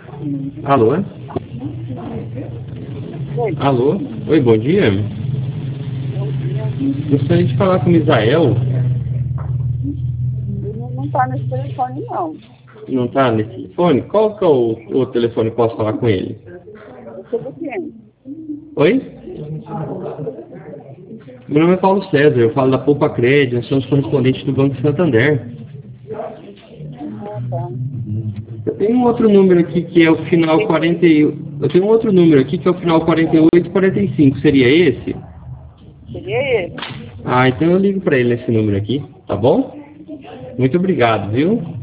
Alô? Oi. Alô? Oi, bom dia. Gostaria de falar com o Misael. Ele não está nesse telefone, não. Não está nesse telefone? Qual que é o telefone que posso falar com ele? Você do quê? Oi? Meu nome é Paulo César, eu falo da Poupa Crédito, nós somos correspondentes do Banco Santander. Ah, tá. Eu tenho um outro número aqui que é o final 40 Eu tenho um outro número aqui que é o final 4845. Seria esse? Seria ele. Ah, então eu ligo para ele nesse número aqui, tá bom? Muito obrigado, viu?